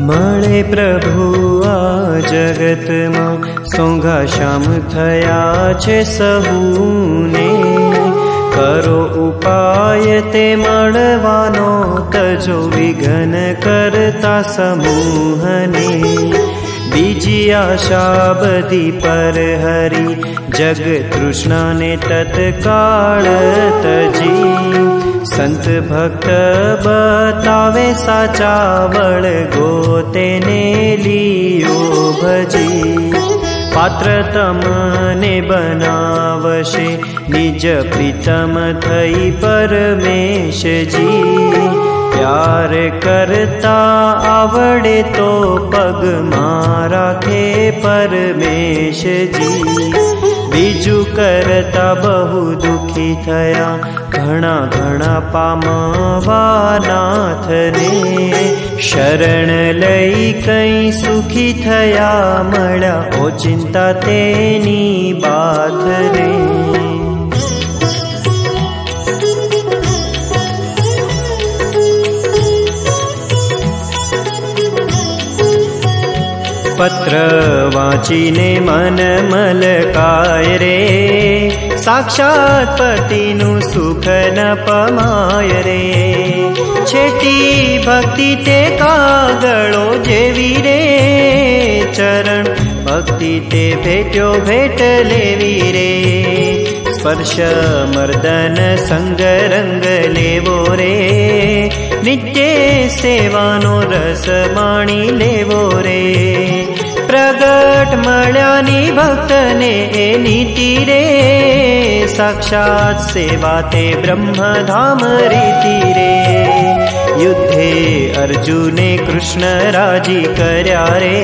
મળે પ્રભુ આ જગતમાં સોંઘા શ્યામ થયા છે સહુને. કરો ઉપાય તે મળવાનો, તજો વિઘ્ન કરતા સમૂહને. બીજી આશા બધી પર હરી, જગ તૃષ્ણાને તત્કાળ તજી. સંત ભક્ત બતાવે સાચા વળગો, તેને લીયો ભજી. પાત્ર તમને બનાવશે, નિજ પ્રીતમ થઈ પરમેશજી. પ્યાર કરતા આવડે તો પગમાં રાખે પરમેશજી. બીજું કરતા બહુ દુઃખી થયા, ઘણા ઘણા પામવા નાથને. શરણ લઈ કઈ સુખી થયા, મળ્યા ઓચિંતા તેની બાથને. પત્ર વાંચીને મન મલકાય રે, સાક્ષાત પતિનું સુખ ન પમાય રે. છેટી ભક્તિ તે કાગળો જેવી રે, ચરણ ભક્તિ તે ભેટ્યો ભેટ લેવી રે. સ્પર્શ મર્દન સંગ રંગ લેવો રે, નિત્ય સેવાનો રસ માણી લેવો રે. પ્રગટ મળ્યાની ભક્તને એ નીતિ રે, સાક્ષાત સેવા તે બ્રહ્મધામ રીતિ રે. યુદ્ધે અર્જુને કૃષ્ણ રાજી કર્યા રે,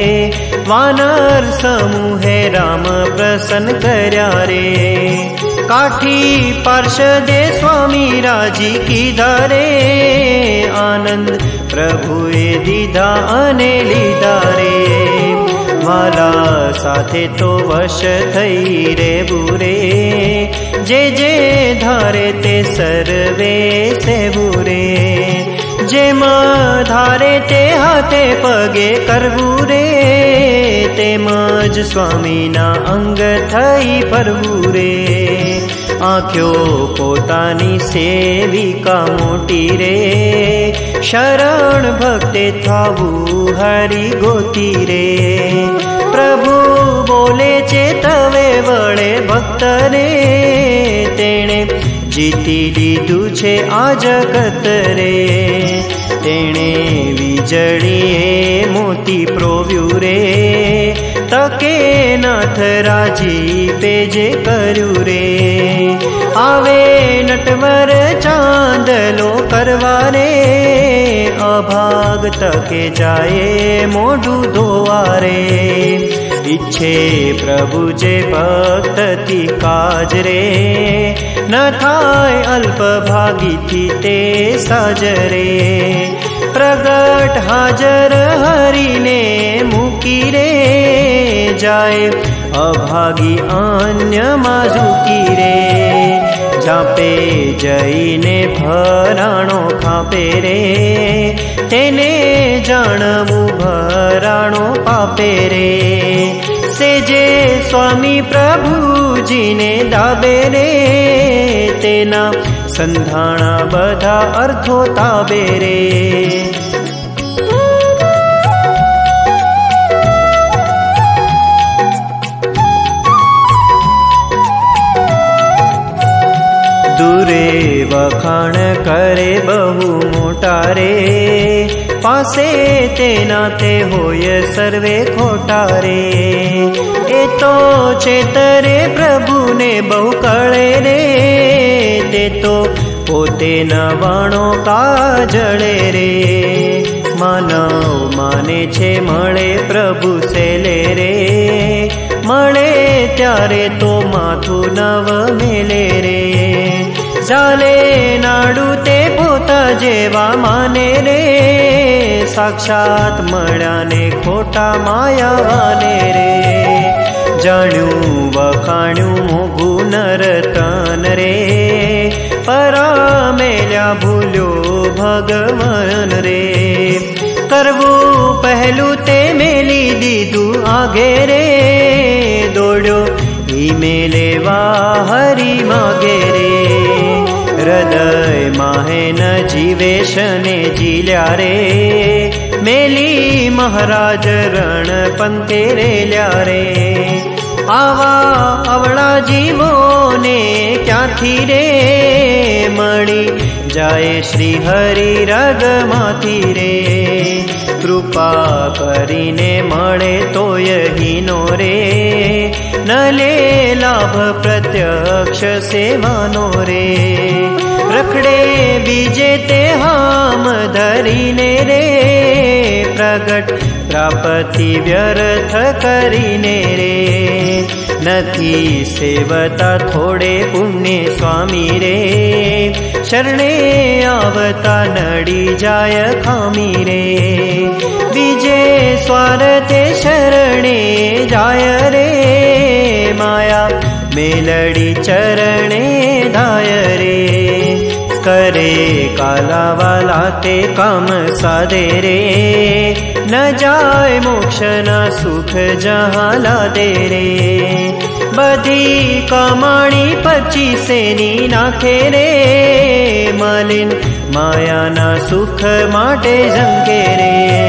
વાનર સમૂહે રામ પ્રસન્ન કર્યા રે. કાઠી પાર્ષદે સ્વામી રાજી કીધા રે, આનંદ પ્રભુએ દીધા અને લીધા રે. વાલા સાથે તો વશ થઈ રેવું રે, જે જે ધારે તે સર્વે સેવું રે. જેમાં ધારે તે હાથે પગે કરવું રે, તેમજ સ્વામીના અંગ થઈ ફરવું રે. આંખ્યો પોતાની સેવિકા મોટી રે, શરણ ભક્તે થાવું હરી ગોતી રે. પ્રભુ બોલે છે તવે વળે ભક્તને, તેણે જીતી લીધું છે આ જગત રે. તેણે વીજળીએ મોતી પ્રોવ્યું રે, તકે નાથ રાજી પેજે કર્યું રે. આવે નટવર ચાંદલો કરવા રે, અભાગ તકે જાય મોઢું ધોવા રે. ઈચ્છે પ્રભુ જે ભક્તથી કાજ રે, ન થાય અલ્પ ભાગીથી તે સાજરે. પ્રગટ હાજર હરીને મૂકી રે, જાય અભાગી અન્યમાં ઝૂકી રે. જાપે જઈને ભરાણો ખાપે રે, તેને જાણવું ભરાણો પાપે રે. સેજે સ્વામી પ્રભુજીને દાબે રે, તેના સંધાણા બધા અર્થો તાબે રે. દૂરે વખાણ કરે બહુ મોટા રે, પાસે તેના તે હોય સર્વે ખોટા રે. એ તો ચેતરે પ્રભુને બહુ કળે રે, તે તો પોતે નવાણો કાજળે રે. માનવ માને છે મળે પ્રભુ સેલે રે, મળે ત્યારે તો માથું નવ મેલે રે. ચાલે નાડું તે પોતા જેવા માને રે, સાક્ષાત મળ્યાને ખોટા માયાવાને રે. જાણ્યું વખાણ્યું મોઘું નરતન રે, પરામેલ્યા ભૂલ્યો ભગવાન રે. કરવું પહેલું તે મેલી દીધું આઘે રે, દોડ્યો હિમે લેવા હરી માગે રે. હૃદય માહેન જીવેશને જીલ્યા રે, મેલી મહારાજ રણ પંથે રેલ્યા રે. આવા અવળા જીવોને ક્યાંથી રે મળી જાય શ્રી હરિ રગમાંથી રે. કૃપા કરીને મળે તોય હીનો રે, ન લે લાભ પ્રત્યક્ષ સેવાનો રે. રખડે બીજે તે હામ ધરીને રે, પ્રગટ પ્રાપ્તિ વ્યર્થ કરીને રે. નથી સેવતા થોડે પુણ્ય સ્વામી રે, શરણે આવતા નડી જાય ખામી રે. બીજે સ્વાર્થે શરણે જાય રે, માયા મેલડી ચરણે ધાય રે. કરે કાલાવાલા તે કામ સાધે રે, ન જાય મોક્ષના સુખ જહાલા દે રે. બધી કમાણી 25 નાખે રે, મલિન માયાના સુખ માટે ઝંકે રે.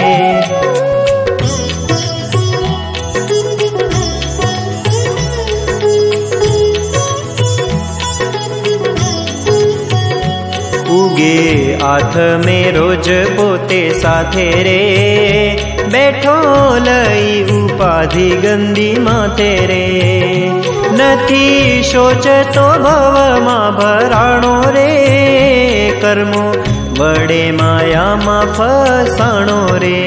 ઉગે આઠ મે રોજ પોતે સાથે રે, બેઠો લઈ ઉપાધિ ગંદી માથે રે. નથી શોચતો ભવમાં ભરાણો રે, કર્મો વડે માયામાં ફસાણો રે.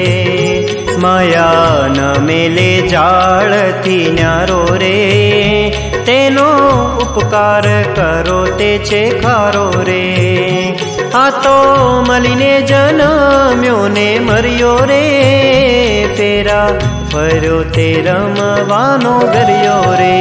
માયા ન મેલે જાળથી ન્યારો રે, તેનો ઉપકાર કરો તે છે ખારો રે. આ તો મળીને જન્મ્યો ને મર્યો રે, ફેરા ફર્યો તે રમવાનો ગર્યો રે.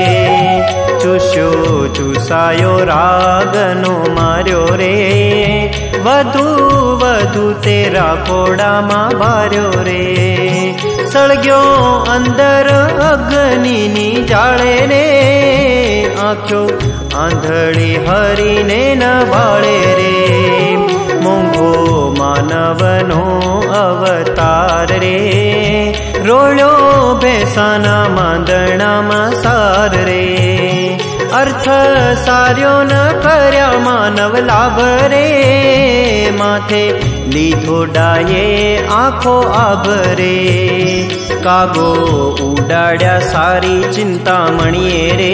ચૂસ્યો ચૂસાયો રાગનો માર્યો રે, વધુ વધુ તે રાખોડામાં ભાર્યો રે. સળગ્યો અંદર અગ્નિની જાળે રે, આંખો આંધળી હરીને ન ભાળે રે. મોંઘો માનવનો અવતાર રે, રોળ્યો ભેસાના માંદણામાં સાર રે. અર્થ સાર્યો ન કર્યા માનવ લાભ રે, માથે લીધો ડાયે આંખો આભ રે. કાગો ઉડાડ્યા સારી ચિંતામણીએ રે,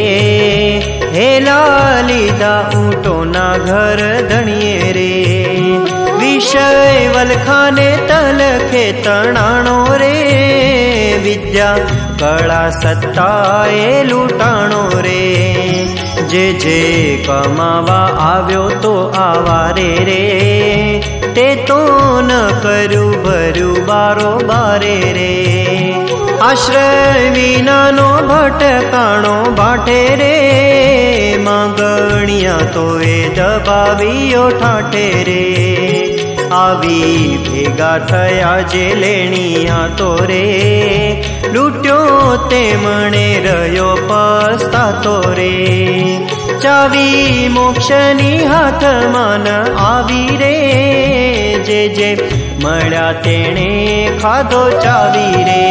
હેલા લીધા ઊંટોના ઘર ધણીએ રે. વિષય વલખાને તલખે તણાણો રે, વિદ્યા કળા સત્તાએ લૂંટાણો રે. જે જે કમાવા આવ્યો તો આવારે રે, તે તો ન કર્યું ભર્યું બારો બારે રે. આશ્રય વિનાનો ભટકાણો બાટે રે, માંગણિયા તો એ દબાવીઓ ઠાઠે રે. આવી ભેગા થયા જે લેણિયા તો રે, લૂટ્યો તેમણે રહ્યો પસ્તાતો રે. ચાવી મોક્ષની હાથમાં ન આવી રે, જે જે મળ્યા તેણે ખાધો ચાવી રે.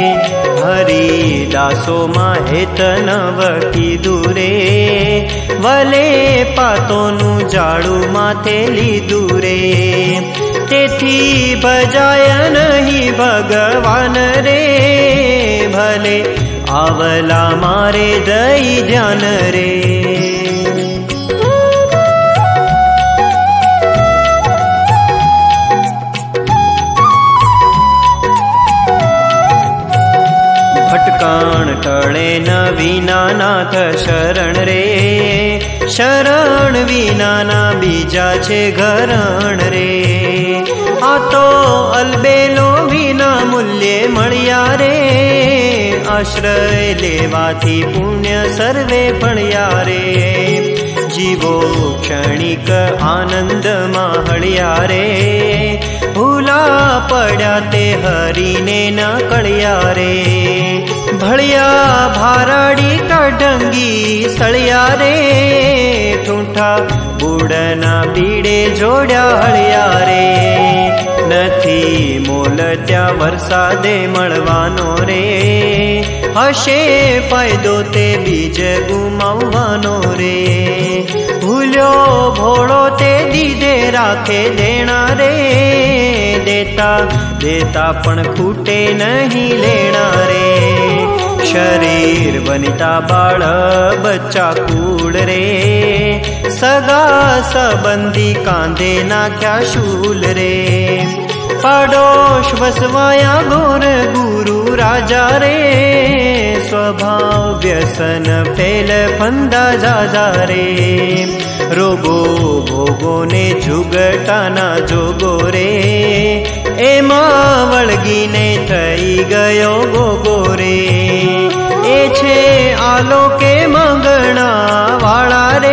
હરિદાસોમાં હેત નવ કીધું રે, વલે પાતોનું જાડું માથે લીધું રે. તેથી ભજાય નહીં ભગવાન રે, ભલે આવલા મારે દઈ ધ્યાન રે. ભટકાણ ટળે ન વિનાનાથ શરણ રે, શરણ વિનાના બીજા છે ઘરણ રે. આ તો અલબેલો વિના મૂલ્યે મળ્યા રે, આશ્રય લેવાથી પુણ્ય સર્વે ભણ્યા રે. જીવો ક્ષણિક આનંદમાં હળ્યા રે, ભૂલા પડ્યા તે હરીને ન કળ્યા રે. ભળ્યા ભારાડી કઢંગી સળિયા રે. ઠૂંઠા બુડના બીડે જોડ્યા હળિયા રે. નથી મોલ ત્યાં વરસાદે મળવાનો રે. હશે ફાયદો તે બીજ ગુમાવવાનો રે. ભૂલ્યો ભોળો તે દીધે રાખે દેણા રે. દેતા દેતા પણ ખૂટે નહીં લેણા રે. શરીર વનિતા બાળ બચ્ચા કૂડ રે. સગા સંબંધી કાંધે નાખ્યા શૂલ રે. પાડોશ વસવાયા ગોર ગુરુ રાજા રે. સ્વભાવ વ્યસન ફેલ ફંદા જાજા રે. રોગો ભોગોને જુગટાના જોગો રે. એમાં વળગીને થઈ ગયો ગોગો રે. એ છે આલોકે મંગણા વાળા રે.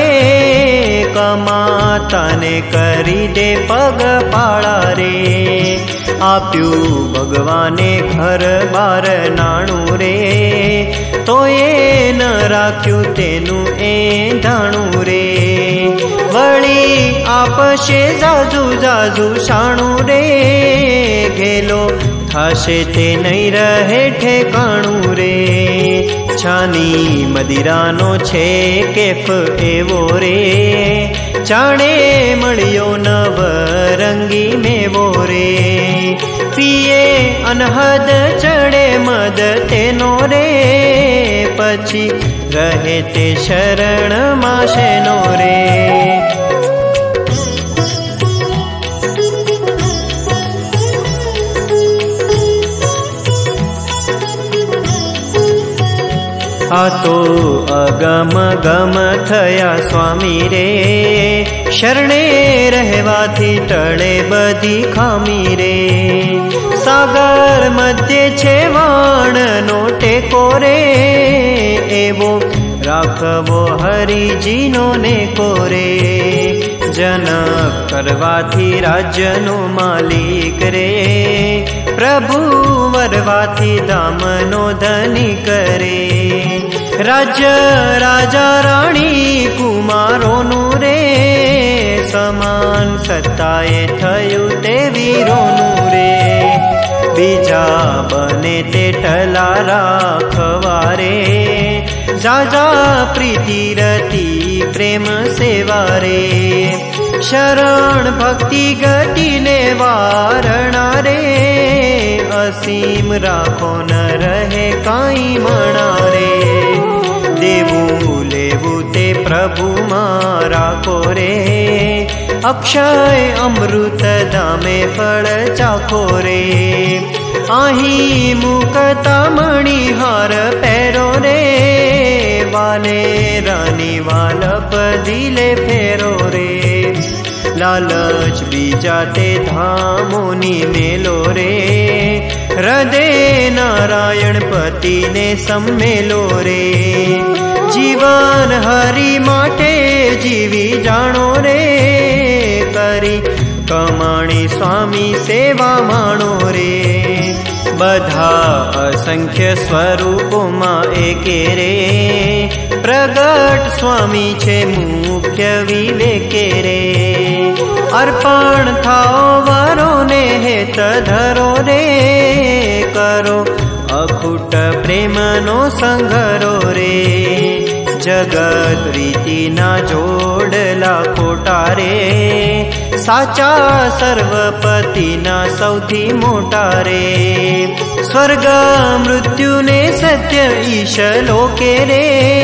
કમાતાને કરી દે પગ પાળા રે. આપ્યું ભગવાને ઘર બાર નાણું રે. તો એ ન રાખ્યું તેનું એ ધાણું રે. વળી આપશે જાજુ જાજુ શાણું રે. ઘેલો થશે તે નહીં રહે ઠેકાણું રે. છાની મદિરાનો છે કેફ એવો રે. જાણે મળ્યો નવ રંગી મેવો રે. પીએ અનહદ ચડે મદ તેનો રે. પછી રહે તે શરણમાં શેનો રે. આ તો અગમ ગમ થયા સ્વામી રે. શરણે રહેવાથી ટળે બધી ખામી રે. સાગર મધ્ય છે વાણનો ટેકો રે. એવો રાખવો હરિજીનો ને કોરે. જનક કરવાથી રાજ્યનો માલિક રે. પ્રભુ વરવાથી ધામનો ધનિક રે. રાજ્ય રાજા રાણી કુમારોનું રે. સમાન સત્તાએ થયું તે વીરોનું રે. બીજા બને તે ટલા રાખવા રે. જાજા પ્રીતિ રતી પ્રેમ સેવા રે. શરણ ભક્તિ ગતિને વારણા રે. અસીમ રાખો ન રહે કાંઈ મણા રે. દેવું લેવું તે પ્રભુમાં રાખો રે. અક્ષય અમૃત ધામે ફળ ચાખો રે. અહીં મુકતા મણિહાર પહેરો રે. વાલે રાની વાલપ દિલે ફેરો રે. લાલચ બીજા તે ધામોની મેલો રે. હૃદય નારાયણ પતિને સમ્મેલો રે. જીવન હરી માટે જીવી જાણો રે. કરી કમાણી સ્વામી સેવા માણો રે. બધા અસંખ્ય સ્વરૂપોમાં એકે રે. પ્રગટ સ્વામી છે મુખ્ય વિવેકે રે. અર્પણ થાઓ વરોને હેત ધરો રે. કરો અખૂટ પ્રેમનો સંઘરો રે. જગત રીતિના જોડલા ખોટા રે. સાચા સર્વપતિના સૌથી મોટા રે. સ્વર્ગ મૃત્યુને સત્ય ઈશ લોકે રે.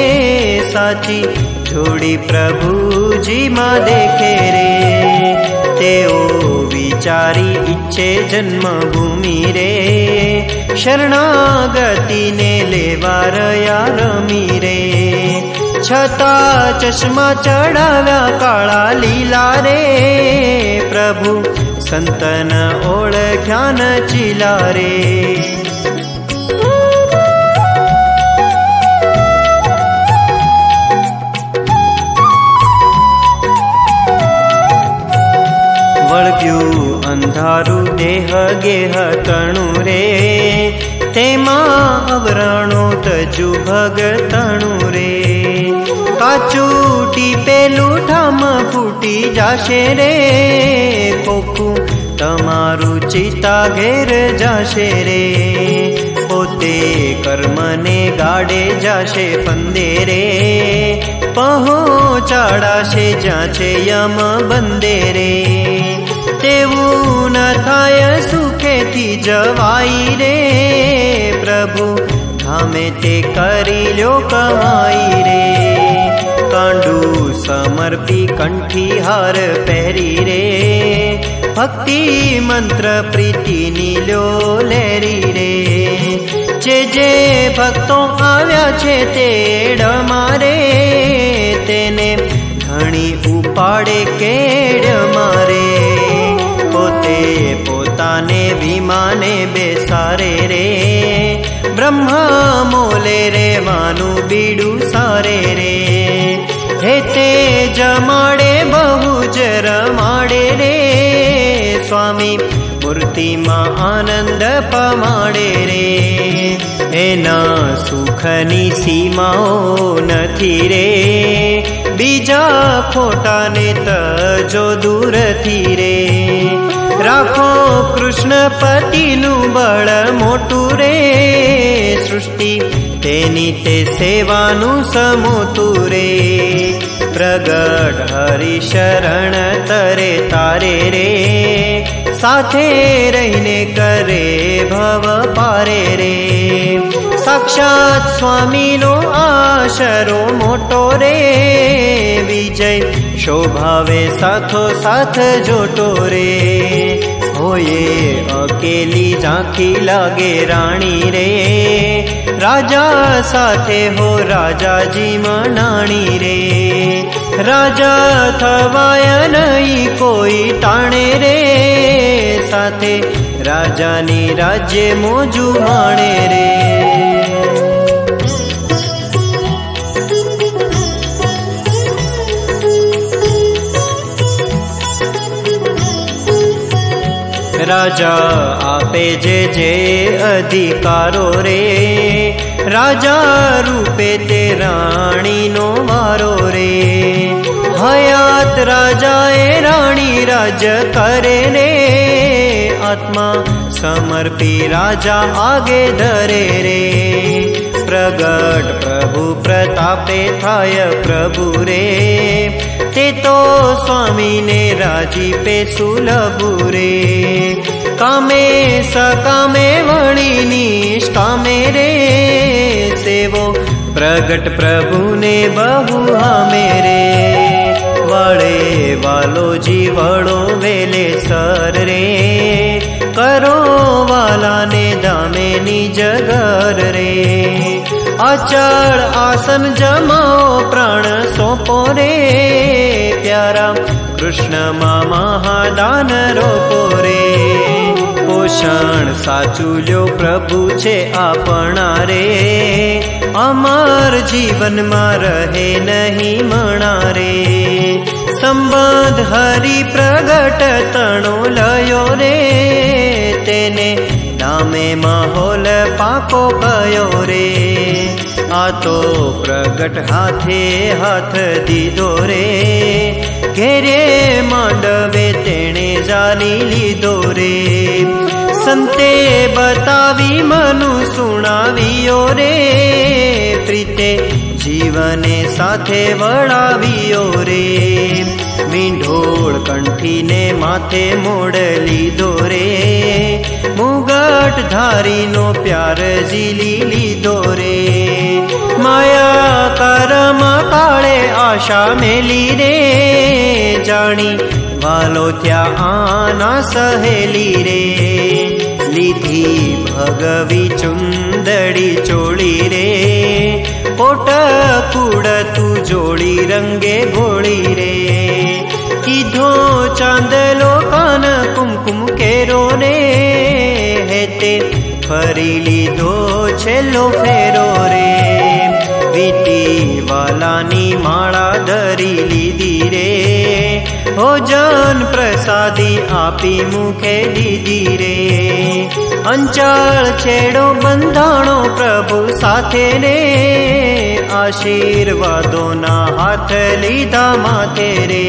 સાચી જોડી પ્રભુજીમાં દેખે રે. તેઓ વિચારી ઈચ્છે જન્મભૂમિ રે. શરણાગતિને લેવા રહ્યા રમી રે. છતાં ચશ્મા ચડાવ્યા કાળા લીલા રે. પ્રભુ સંતન ઓળખ્યા ન ચીલા રે. વળગ્યું અંધારું દેહ ગેહ તણું રે, તેમાં અવરાણો તજુ ભગતણું રે. કાચું ટીપેલું ઠામ ફૂટી જાશે રે, કોખું તમારું ચિતા ઘેર જાશે રે. પોતે કર્મને ગાડે જાશે ફંદેરે, પહોંચાડાશે જ્યાં છે યમ બંદેરે. તેવું ન થાય સુખેથી જવાઈ રે, પ્રભુ ધામે તે કરી લ્યો કમાઈ રે. કાંડું સમર્પી કંઠી હાર પહેરી રે, ભક્તિ મંત્ર પ્રીતિની લ્યો લેરી રે. જે ભક્તો આવ્યા છે તેડ મારે, તેને ઘણી ઉપાડે કેડ મારે. પોતે પોતાને વિમાને બેસારે રે, બ્રહ્મા મોલે રેવાનું બીડું સારે રે. હેતે જમાડે બહુ જ રમાડે રે, સ્વામી મૂર્તિમાં આનંદ પમાડે રે. એના સુખની સીમાઓ નથી રે, બીજા ખોટાને તજો દૂરથી રે. રાખો કૃષ્ણ પતિનું બળ મોટું રે, સૃષ્ટિ તેની તે સેવાનું સમોતું રે. પ્રગટ હરિ શરણ તરે તારે રે, સાથે રહીને કરે ભવ પારે રે. સાક્ષાત સ્વામીનો આશરો મોટો રે, વિજય શોભાવે સાથો સાથ જોટો રે. હોયે અકેલી ઝાંખી લાગે રાણી રે, રાજા સાથે હો રાજાજી મનાણી રે. રાજા થવાય નહીં કોઈ ટાણે રે, સાથે રાજાની રાજ્ય મોજુ માણે રે. રાજા આપે જે અધિકારો રે, રાજા રૂપે તે રાણીનો વારો રે. હયાત રાજાએ રાણી રાજ કરે રે, આત્મા સમર્પી રાજા આગે ધરે રે. પ્રગટ પ્રભુ પ્રતાપે થાય પ્રભુ રે, તે તો સ્વામીને રાજીપે સુલભુ રે. કામે સકામે વણી નિષ્કામે રે, સેવો પ્રગટ પ્રભુને બહુ હામે રે. વળે વાલો જીવડો વેલે સર રે, કરો વાલાને ધામે નિજ ઘર રે. અચળ આસન જમાઓ પ્રાણ સોંપો રે, પ્યારા કૃષ્ણમાં મહાદાન રોપો રે. પોષણ સાચું લ્યો પ્રભુ છે આપણા રે, અમર જીવનમાં રહે નહીં મણા રે. સંબંધ હરિ પ્રગટ તણો લયો રે, તેને નામે માહોલ પાકો કયો રે. આ તો પ્રગટ હાથે હાથ દીધો રે, ઘેરે માંડવે તેણે જાલી લીધો રે. સંતે બતાવી મનુ સુણાવ્યો રે, પ્રીતે જીવને સાથે વળાવ્યો રે. મીંઢોળ કંઠીને માથે મોડ લીધો રે, મુગટ ધારીનો પ્યાર ઝીલી લીધો રે. માયા કરમ કાળે આશા મેલી રે, જાણી વાલો ત્યાં આના સહેલી રે. લીધી ભગવી ચુંદડી ચોળી રે, કોટ કુડ તું જોડી રંગે ઘોળી રે. કીધો ચાંદલો કાન કુમકુમ કેરો રે, હેતે ફરી લીધો છેલ્લો ફેરો રે. વીટી વાલાની માળા ધરી લીધી રે, ભોજન પ્રસાદી આપી મુખે દીધી રે. અંચળ છેડો બંધાણો પ્રભુ સાથે રે, આશીર્વાદોના હાથ લીધા માથે રે.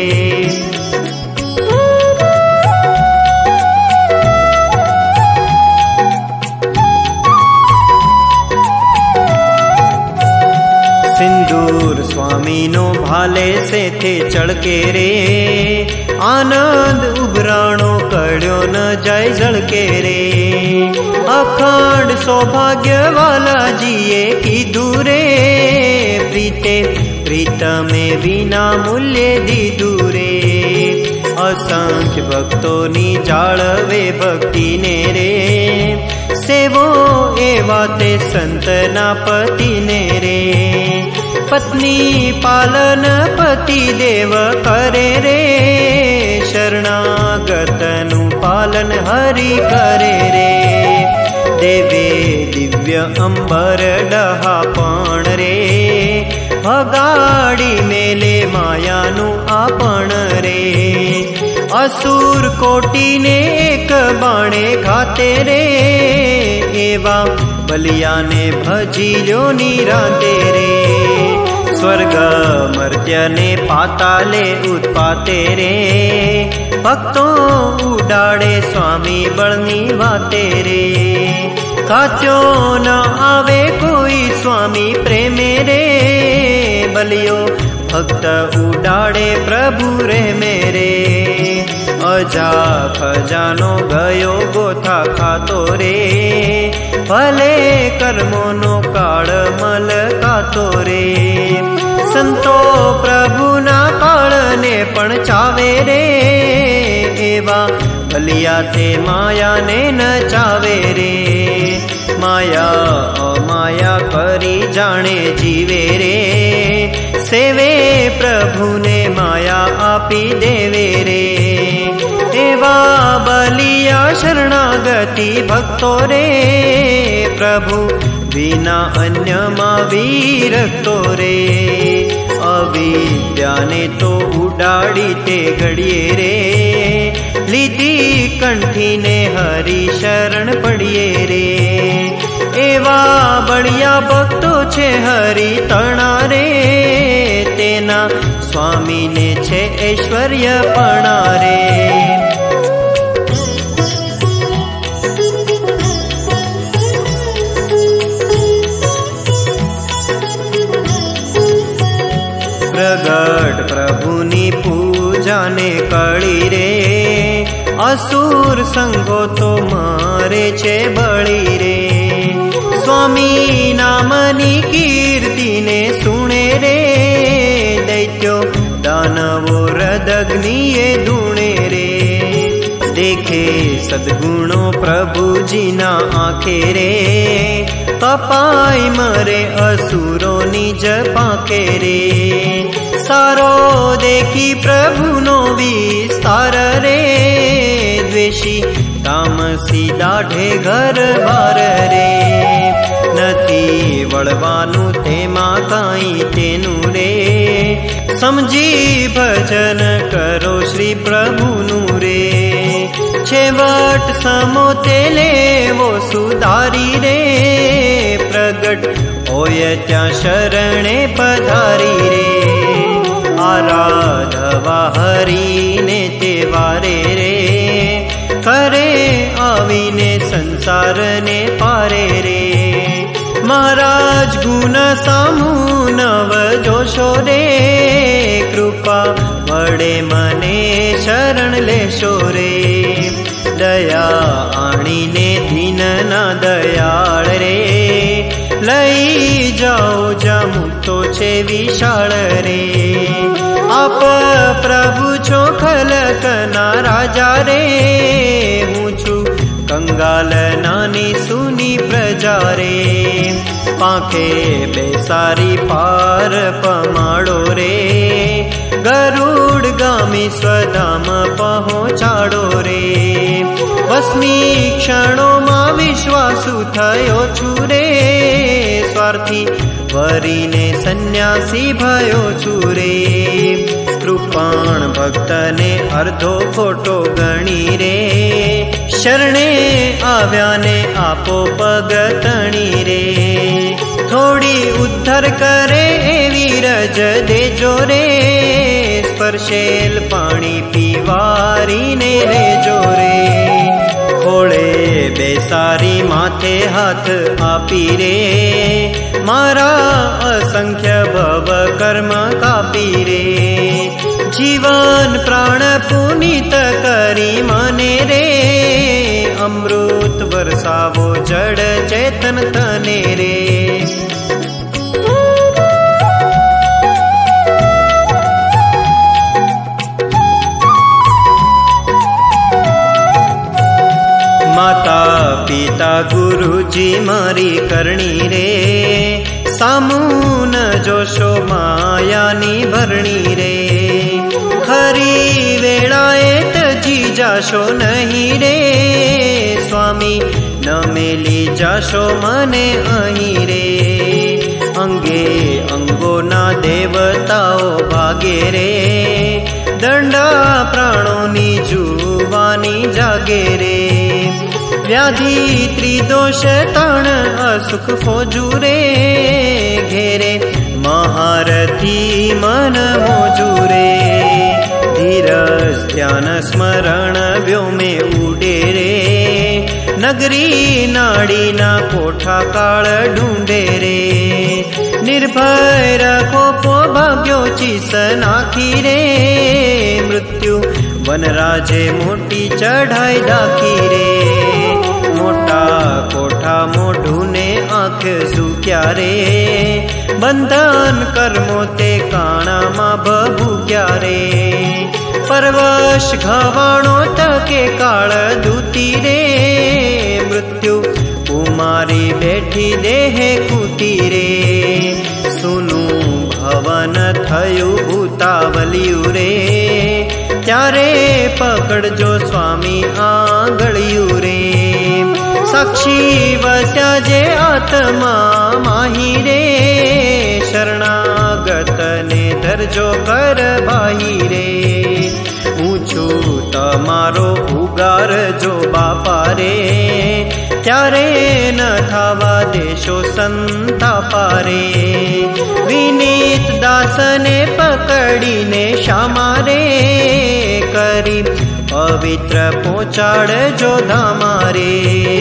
સિંદૂર સ્વામીનો ભાલે સેથે ચળકે રે, આનંદ ઉભરાણો કળ્યો ન જાય ઝળકે રે. અખંડ સૌભાગ્ય વાલાજીએ કીધું રે, પ્રીતે પ્રીતમે વિના મૂલ્યે દીધું રે. અસંખ્ય ભક્તોની જાળવે ભક્તિને રે, સેવો એવા તે સંતના પતિને રે. પત્ની પાલન પતિ દેવ કરે રે, શરણાગતનું પાલન હરિ કરે રે. દેવે દિવ્ય અંબર ડહાપણ રે, ભગાડી મેલે માયાનું આપણ રે. અસુર કોટીને એક બાણે ઘાતે રે, એવા બલિયાને ભજી લ્યો નિરાંતે રે. સ્વર્ગ મર્ત્યને પાતાલે ઉત્પાતે રે, ભક્તો ઉડાડે સ્વામી બળની વાતે રે. કાત્યો ન આવે કોઈ સ્વામી પ્રેમે રે, બલિયો ભક્ત ઉડાડે પ્રભુ રે મેરે. અજા ખજાનો ગયો ગોથા ખાતો રે, ભલે કર્મોનો કાળ મલકાતો રે. સંતો પ્રભુના કાળને પણ ચાવે રે, એવા ભલિયા તે માયાને નચાવે રે. માયા અમાયા કરી જાણે જીવે રે, સેવે પ્રભુને માયા આપી દેવે રે. એવા બલિયા શરણાગતિ ભક્તો રે, પ્રભુ વિના અન્યમાં વિરક્તો રે. અવિદ્યાને તો ઉડાડી તે ઘડીએ રે, લીધી કંઠીને હરી શરણ પડીએ રે. એવા બળિયા ભક્તો છે હરી તણા રે, તેના સ્વામીને છે ઐશ્વર્ય પણા રે. પ્રગટ પ્રભુની પૂજાને કળી રે, અસુર સંગો તો મારે છે બળી રે. સ્વામી નામની કીર્તિને સુણે રે, દૈત્યો દાનવો હૃદગ્નિએ ધૂણે રે. દેખે સદગુણો પ્રભુજીના આંખે રે, કપાઈ મરે અસુરોની જ પાંખે રે. સારો દેખી પ્રભુનો વિસ્તાર રે, દ્વેષી તામસી દાઢે ઘર બાર રે. નથી વળવાનું તેમાં કાંઈ તેનું રે, સમજી ભજન કરો શ્રી પ્રભુનું રે. છેવટ સમો તે લેવો સુધારી રે, પ્રગટ હોય ત્યાં શરણે પધારી રે. આરાધવા હરીને તે વારે રે, કરે આવીને સંસારને પારે રે. મહારાજ ગુણ સામુ નવ જોશો રે, કૃપા વડે મને શરણ લેશો રે. દયા આણીને દીનના દયાળ રે, લઈ જાઓ જા મુક્તો છે વિશાળ રે. આપ પ્રભુ છો ખલકના રાજા રે, હું છું કંગાલ નાની સુની પ્રજા રે. પાંખે બેસારી પાર પમાડો રે, ગરુડ ગામી સ્વધામ પહોંચાડો રે. વસ્મી ક્ષણોમાં વિશ્વાસુ થયો છું રે, સ્વાર્થી वरीने सन्यासी भयो છું રે। કૃપાણ ભક્તને અર્ધો ખોટો ગણી રે, શરણે આવ્યાને આપો પગ તણી રે। થોડી ઉદ્ધર કરે એવી રજ દેજો રે, સ્પર્શેલ પાણી પીવારીને લેજો રે। ખોળે બેસારી માથે હાથ આપી રે, મારા અસંખ્ય ભવ કર્મ કાપી રે। જીવન પ્રાણ પુનિત કરી મને રે, અમૃત વરસાવો જડ ચેતન તને રે। માતા પિતા ગુરુજી મારી કરણી રે, સામું ન જોશો માયાની ભરણી રે। ખરી વેળાએ તજી જાશો નહીં રે, સ્વામી ન મેલી જાશો મને અહીં રે। અંગે અંગોના દેવતાઓ ભાગે રે, દંડા પ્રાણોની જુવાની જાગે રે। વ્યાધિ ત્રિદોષ તણ અસુખ ફોજુ રે, ઘેરે મહારથી મન મોજુ રે। ધીરજ ધ્યાન સ્મરણ વ્યોમે ઉડે રે, નગરી નાડીના કોઠા કાળ ઢૂંઢે રે। નિર્ભય રખો પો ભાગ્યો ચીસ નાખી રે, મૃત્યુ વનરાજે મોટી ચઢાઈ દાખી રે। મોટા કોઠા મોઢું ને આંખ ઝૂક્યા રે, બંધન કર્મો તે કાણામાં ભભૂક્યા રે। પરવશ ઘવાણો તકે કાળ દૂતી રે, મૃત્યુ કુમારી બેઠી દેહે કૂતી રે। સુનું ભવન થયું ભૂતાવલિયું રે, ત્યારે પકડજો સ્વામી આંગળિયું રે। સાક્ષી વસ્યા જે આત્મા માહી રે, શરણાગતને ધરજો કર બાહી રે। ઊંચું તમારો ઉગાર જો બાપા રે, ત્યારે ન થાવા દેશો સંતાપા રે। વિનીત દાસને પકડીને શામા રે, કરી પવિત્ર પહોંચાડજો ધામા રે।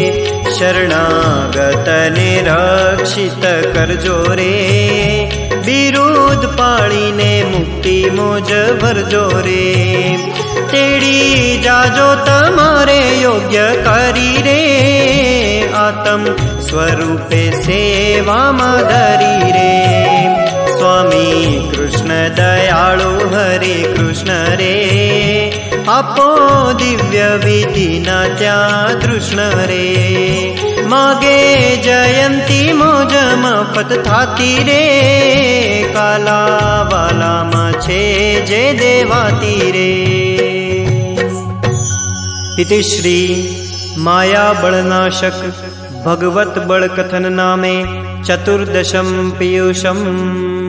શરણાગતને રક્ષિત કરજો રે, બિરુદ પાળીને મુક્તિ મોજ ભરજો રે। તેડી જાજો તમારે યોગ્ય કરી રે, આત્મ સ્વરૂપે સેવામાં ધરી રે। સ્વામી કૃષ્ણ દયાળુ હરે કૃષ્ણ રે, આપો દિવ્ય વિધિના ત્યાં તૃષ્ણ રે। માગે જયંતી મોજ મફત થાતી રે, કાલાવાલામાં છે જે દેવાતી રે। इति श्री माया बलनाशक भगवत बल कथन नामे चतुर्दशम पीयूषम।